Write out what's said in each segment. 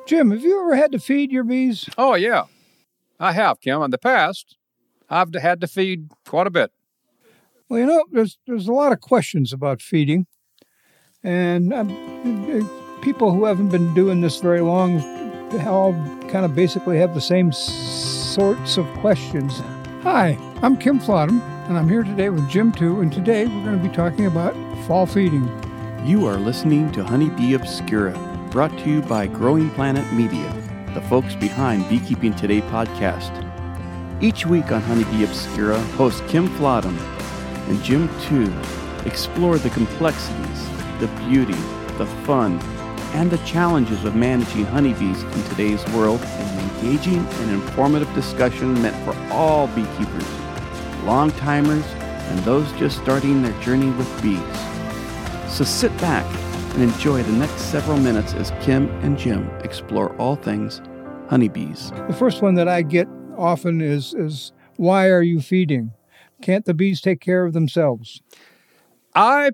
Jim, have you ever had to feed your bees? Oh, yeah, I have, Kim. In the past, I've had to feed quite a bit. Well, there's a lot of questions about feeding, and people who haven't been doing this very long all kind of basically have the same sorts of questions. Hi, I'm Kim Flodham, and I'm here today with Jim too, and today we're going to be talking about fall feeding. You are listening to Honeybee Obscura, brought to you by Growing Planet Media, the folks behind Beekeeping Today podcast. Each week on Honeybee Obscura, host Kim Flodham and Jim Tu explore the complexities, the beauty, the fun, and the challenges of managing honeybees in today's world in an engaging and informative discussion meant for all beekeepers, long-timers, and those just starting their journey with bees. So sit back and enjoy the next several minutes as Kim and Jim explore all things honeybees. The first one that I get often is why are you feeding? Can't the bees take care of themselves? I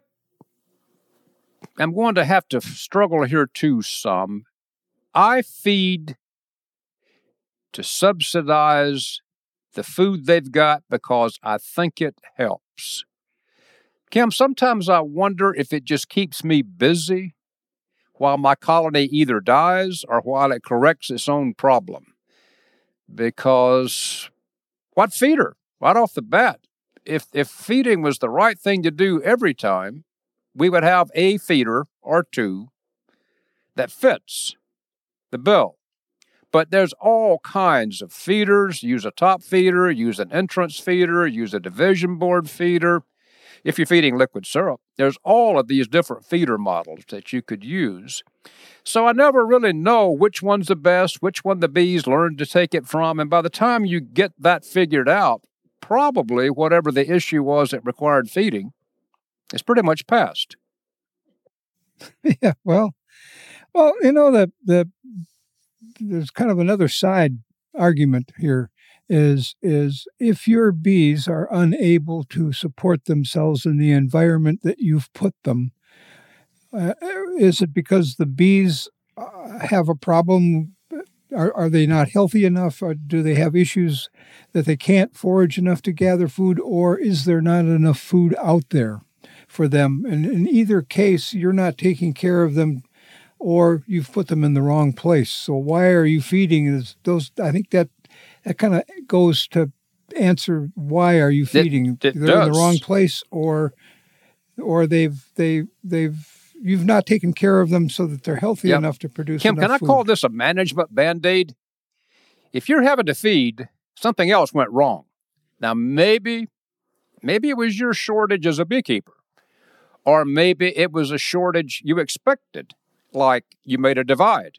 am going to have to struggle here too some. I feed to subsidize the food they've got because I think it helps. Kim, sometimes I wonder if it just keeps me busy while my colony either dies or while it corrects its own problem. Because what feeder? Right off the bat. If feeding was the right thing to do every time, we would have a feeder or two that fits the bill. But there's all kinds of feeders. Use a top feeder, use an entrance feeder, use a division board feeder. If you're feeding liquid syrup, there's all of these different feeder models that you could use. So I never really know which one's the best, which one the bees learn to take it from. And by the time you get that figured out, probably whatever the issue was that required feeding is pretty much past. Yeah, well, you know, there's kind of another side argument here. Is if your bees are unable to support themselves in the environment that you've put them, is it because the bees have a problem? Are they not healthy enough? Or do they have issues that they can't forage enough to gather food? Or is there not enough food out there for them? And in either case, you're not taking care of them or you've put them in the wrong place. So why are you feeding those? I think that kind of goes to answer why are you feeding? They're in the wrong place, or you've not taken care of them so that they're healthy enough to produce Kim, enough can I food. call this a management Band-Aid? If you're having to feed, something else went wrong. Now, maybe it was your shortage as a beekeeper, or maybe it was a shortage you expected, like you made a divide.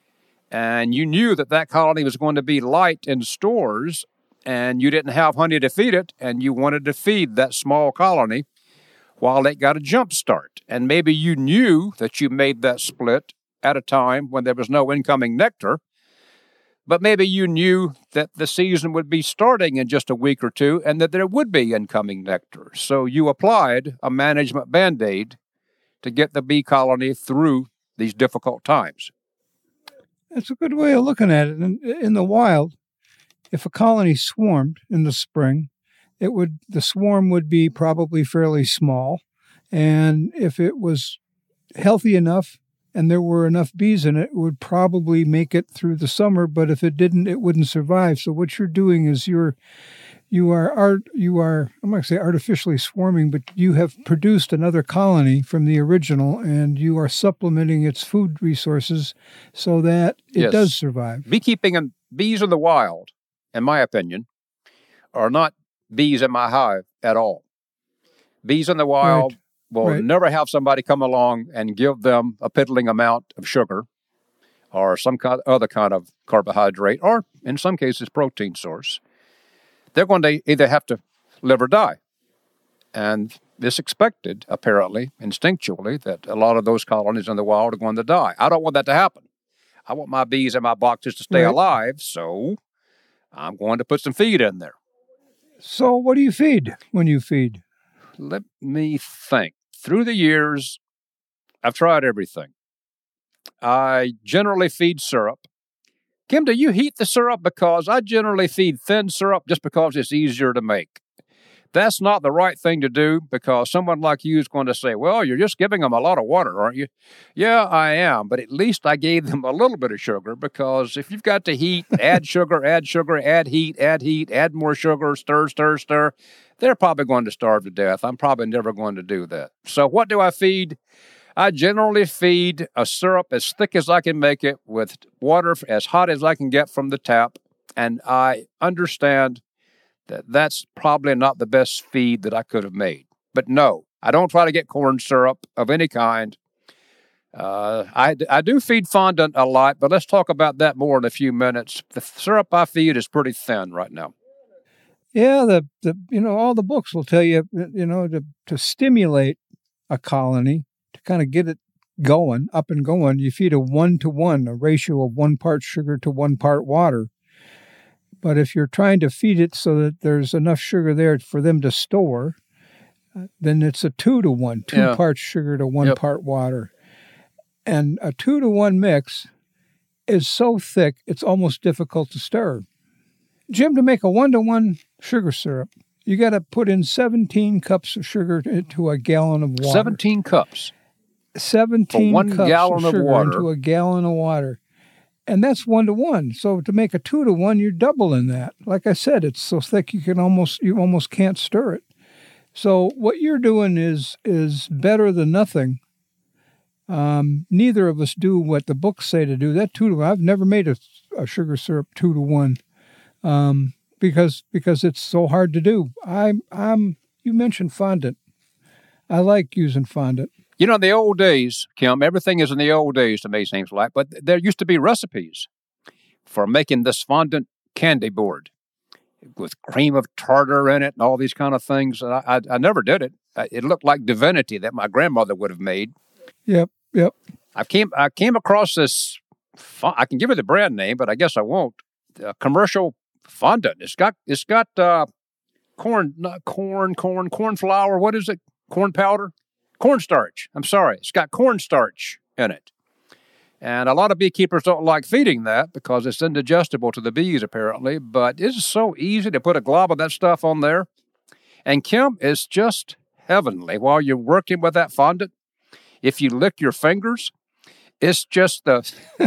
And you knew that colony was going to be light in stores, and you didn't have honey to feed it, and you wanted to feed that small colony while it got a jump start. And maybe you knew that you made that split at a time when there was no incoming nectar, but maybe you knew that the season would be starting in just a week or two and that there would be incoming nectar. So you applied a management Band-Aid to get the bee colony through these difficult times. That's a good way of looking at it. In the wild, if a colony swarmed in the spring, the swarm would be probably fairly small. And if it was healthy enough and there were enough bees in it, it would probably make it through the summer. But if it didn't, it wouldn't survive. So what you're doing is you are I'm not going to say artificially swarming, but you have produced another colony from the original, and you are supplementing its food resources so that it does survive. Beekeeping and bees in the wild, in my opinion, are not bees in my hive at all. Bees in the wild will never have somebody come along and give them a piddling amount of sugar or some other kind of carbohydrate, or in some cases protein source. They're going to either have to live or die. And it's expected, apparently, instinctually, that a lot of those colonies in the wild are going to die. I don't want that to happen. I want my bees and my boxes to stay alive, so I'm going to put some feed in there. So what do you feed when you feed? Let me think. Through the years, I've tried everything. I generally feed syrup. Kim, do you heat the syrup? Because I generally feed thin syrup just because it's easier to make. That's not the right thing to do because someone like you is going to say, well, you're just giving them a lot of water, aren't you? Yeah, I am, but at least I gave them a little bit of sugar because if you've got to heat, add sugar, add heat, add more sugar, stir, they're probably going to starve to death. I'm probably never going to do that. So what do I feed? I generally feed a syrup as thick as I can make it with water as hot as I can get from the tap, and I understand that's probably not the best feed that I could have made. But no, I don't try to get corn syrup of any kind. I do feed fondant a lot, but let's talk about that more in a few minutes. The syrup I feed is pretty thin right now. Yeah, all the books will tell you, to stimulate a colony, to kind of get it going, up and going, you feed a 1-to-1, a ratio of 1 part sugar to 1 part water. But if you're trying to feed it so that there's enough sugar there for them to store, then it's a 2-to-1, 2 parts sugar to 1 part water. And a 2-to-1 mix is so thick, it's almost difficult to stir. Jim, to make a 1-to-1 sugar syrup, you got to put in 17 cups of sugar into a gallon of water. 17 cups? 17 1 cups gallon of sugar water into a gallon of water. And that's 1-to-1. So to make a 2-to-1, you're doubling that. Like I said, it's so thick you almost can't stir it. So what you're doing is better than nothing. Neither of us do what the books say to do. That 2-to-1, I've never made a sugar syrup 2-to-1 because it's so hard to do. You mentioned fondant. I like using fondant. You know, in the old days, Kim, everything is in the old days to me, seems like, but there used to be recipes for making this fondant candy board with cream of tartar in it and all these kind of things. I never did it. It looked like divinity that my grandmother would have made. Yep. I came across this, I can give you the brand name, but I guess I won't, commercial fondant. It's got corn flour, what is it? Corn powder? Cornstarch. I'm sorry. It's got cornstarch in it. And a lot of beekeepers don't like feeding that because it's indigestible to the bees, apparently. But it's so easy to put a glob of that stuff on there. And Kim, it's just heavenly while you're working with that fondant. If you lick your fingers, it's just the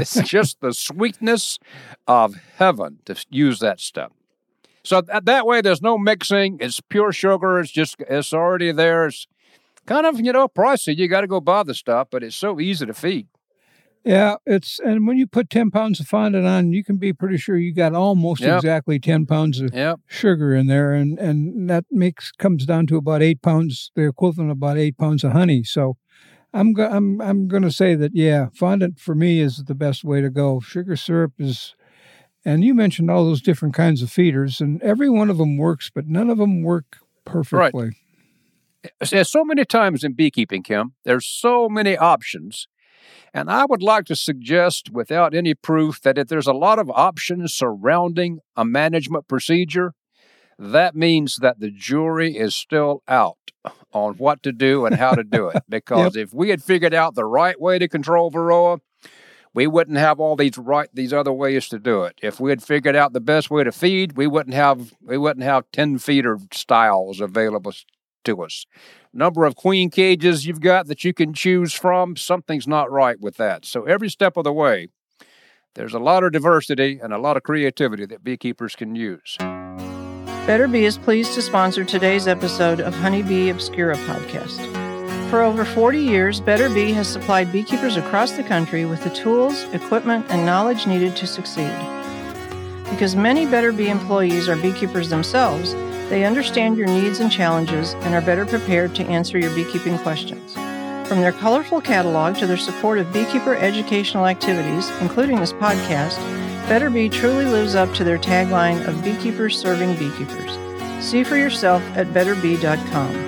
sweetness of heaven to use that stuff. So that way, there's no mixing. It's pure sugar. It's already there. It's kind of, pricey. You got to go buy the stuff, but it's so easy to feed. Yeah, and when you put 10 pounds of fondant on, you can be pretty sure you got almost exactly 10 pounds of sugar in there, and that comes down to about 8 pounds, the equivalent of about 8 pounds of honey. So I'm going to say that, fondant for me is the best way to go. Sugar syrup is, and you mentioned all those different kinds of feeders, and every one of them works, but none of them work perfectly. Right. There's so many times in beekeeping, Kim, there's so many options. And I would like to suggest, without any proof, that if there's a lot of options surrounding a management procedure, that means that the jury is still out on what to do and how to do it. Because if we had figured out the right way to control Varroa, we wouldn't have all these other ways to do it. If we had figured out the best way to feed, we wouldn't have 10 feeder styles available to us. Number of queen cages you've got that you can choose from, something's not right with that. So every step of the way, there's a lot of diversity and a lot of creativity that beekeepers can use. Better Bee is pleased to sponsor today's episode of Honeybee Obscura podcast. For over 40 years, Better Bee has supplied beekeepers across the country with the tools, equipment, and knowledge needed to succeed. Because many Better Bee employees are beekeepers themselves, they understand your needs and challenges and are better prepared to answer your beekeeping questions. From their colorful catalog to their support of beekeeper educational activities, including this podcast, Better Bee truly lives up to their tagline of beekeepers serving beekeepers. See for yourself at betterbee.com.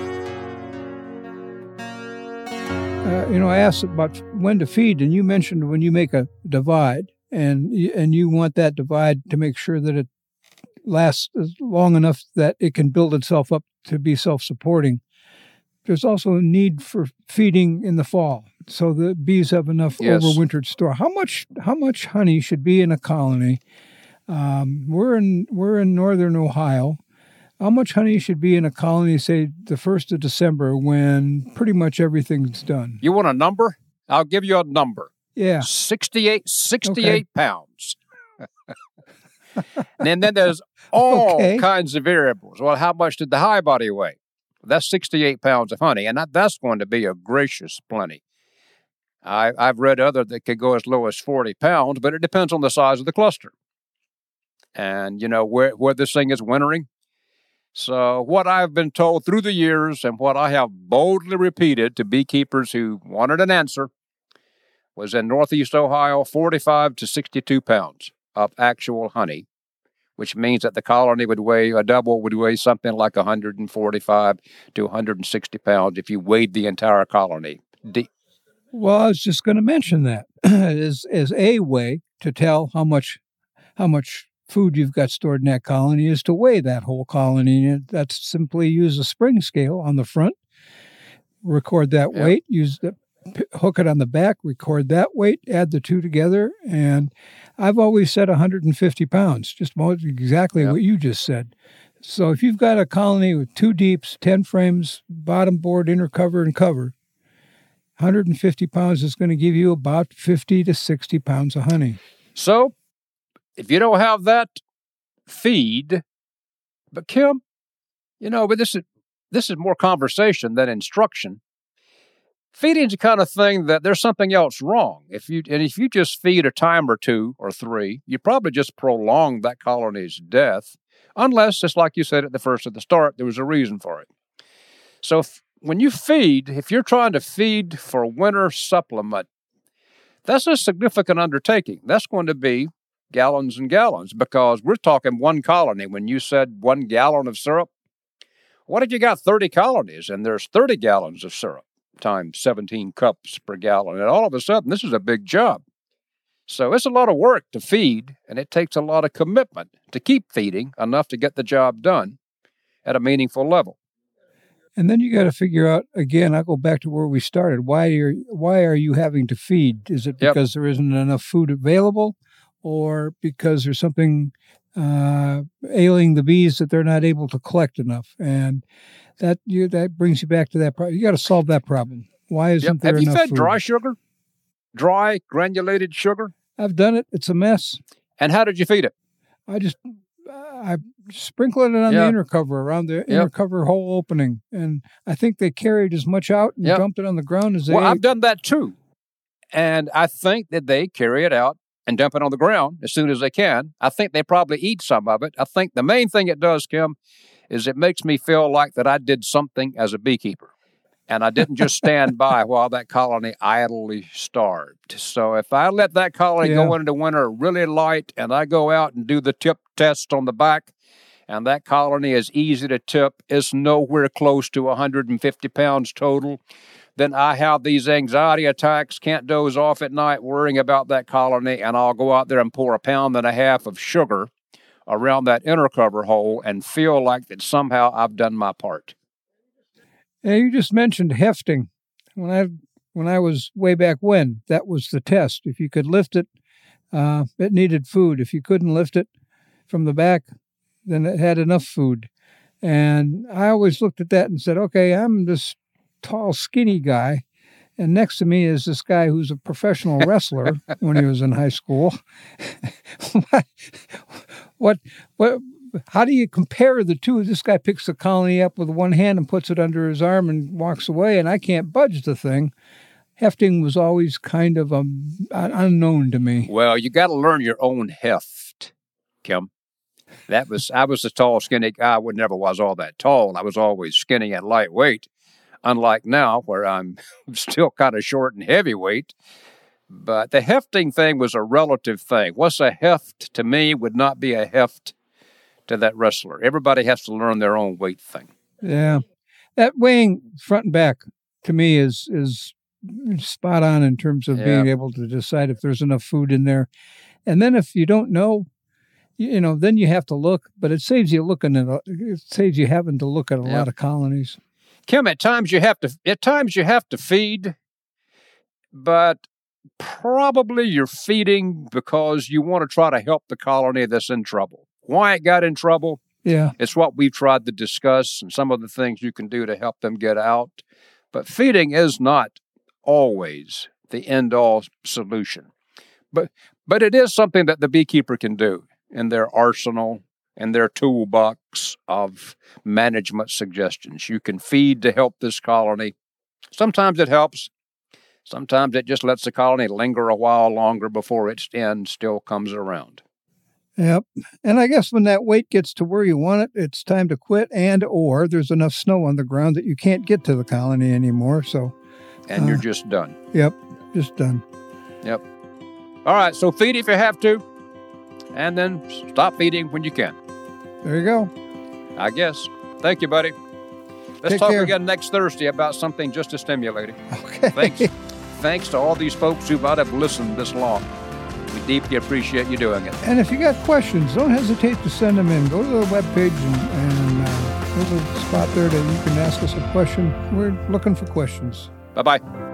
I asked about when to feed, and you mentioned when you make a divide, and you want that divide to make sure that it lasts long enough that it can build itself up to be self-supporting. there's also a need for feeding in the fall, so the bees have enough overwintered store. How much honey should be in a colony? We're in northern Ohio. How much honey should be in a colony, say, the 1st of December, when pretty much everything's done? You want a number? I'll give you a number. Yeah. 68 pounds. And then there's all kinds of variables. Well, how much did the high body weigh? That's 68 pounds of honey, and that's going to be a gracious plenty. I've read other that could go as low as 40 pounds, but it depends on the size of the cluster. And, where this thing is wintering. So what I've been told through the years and what I have boldly repeated to beekeepers who wanted an answer was in Northeast Ohio, 45 to 62 pounds of actual honey, which means that the colony a double would weigh something like 145 to 160 pounds if you weighed the entire colony. Well, I was just going to mention that as a way to tell how much food you've got stored in that colony is to weigh that whole colony. That's simply use a spring scale on the front, record that weight, hook it on the back, record that weight, add the two together, and I've always said 150 pounds, just exactly what you just said. So if you've got a colony with 2 deeps, 10 frames, bottom board, inner cover, and cover, 150 pounds is going to give you about 50 to 60 pounds of honey. So if you don't have that, feed. But Kim, but this is more conversation than instruction. Feeding's the kind of thing that there's something else wrong. If you just feed a time or 2 or 3, you probably just prolong that colony's death, unless, just like you said at the start, there was a reason for it. So when you feed, if you're trying to feed for winter supplement, that's a significant undertaking. That's going to be gallons and gallons, because we're talking one colony. When you said 1 gallon of syrup, what if you got 30 colonies and there's 30 gallons of syrup times 17 cups per gallon? And all of a sudden, this is a big job. So it's a lot of work to feed, and it takes a lot of commitment to keep feeding enough to get the job done at a meaningful level. And then you got to figure out, again, I'll go back to where we started. Why are you having to feed? Is it because there isn't enough food available, or because there's something ailing the bees that they're not able to collect enough? And that brings you back to that problem. You got to solve that problem. Why isn't there enough food? Have you fed dry sugar? Dry granulated sugar? I've done it. It's a mess. And how did you feed it? I sprinkled it on the inner cover, around the inner cover hole opening. And I think they carried as much out and dumped it on the ground as they ate. I've done that too. And I think that they carry it out and dump it on the ground as soon as they can. I think they probably eat some of it. I think the main thing it does, Kim, is it makes me feel like that I did something as a beekeeper. And I didn't just stand by while that colony idly starved. So if I let that colony go into winter really light, and I go out and do the tip test on the back, and that colony is easy to tip, it's nowhere close to 150 pounds total, then I have these anxiety attacks, can't doze off at night worrying about that colony, and I'll go out there and pour 1.5 pounds of sugar around that inner cover hole and feel like that somehow I've done my part. And you just mentioned hefting. When I was way back when, that was the test. If you could lift it, it needed food. If you couldn't lift it from the back, then it had enough food. And I always looked at that and said, okay, I'm this tall, skinny guy, and next to me is this guy who's a professional wrestler when he was in high school. What? How do you compare the two? This guy picks the colony up with one hand and puts it under his arm and walks away, and I can't budge the thing. Hefting was always kind of unknown to me. Well, you got to learn your own heft, Kim. I was a tall, skinny guy. I never was all that tall. I was always skinny and lightweight, unlike now where I'm still kind of short and heavyweight. But the hefting thing was a relative thing. What's a heft to me would not be a heft to that wrestler. Everybody has to learn their own weight thing. Yeah. That weighing front and back to me is spot on in terms of being able to decide if there's enough food in there. And then if you don't know, then you have to look, but it saves you having to look at a lot of colonies. Kim, at times you have to feed, but probably you're feeding because you want to try to help the colony that's in trouble. Why it got in trouble? Yeah. It's what we've tried to discuss and some of the things you can do to help them get out. But feeding is not always the end-all solution. But it is something that the beekeeper can do in their arsenal and their toolbox of management suggestions. You can feed to help this colony. Sometimes it helps. Sometimes it just lets the colony linger a while longer before its end still comes around. Yep. And I guess when that weight gets to where you want it, it's time to quit, or there's enough snow on the ground that you can't get to the colony anymore. So, and you're just done. Yep. Just done. Yep. All right. So feed if you have to, and then stop feeding when you can. There you go. I guess. Thank you, buddy. Let's Take talk care. again next Thursday about something just as stimulating. Okay. Thanks to all these folks who might have listened this long. We deeply appreciate you doing it. And if you got questions, don't hesitate to send them in. Go to the webpage and there's a spot there that you can ask us a question. We're looking for questions. Bye-bye.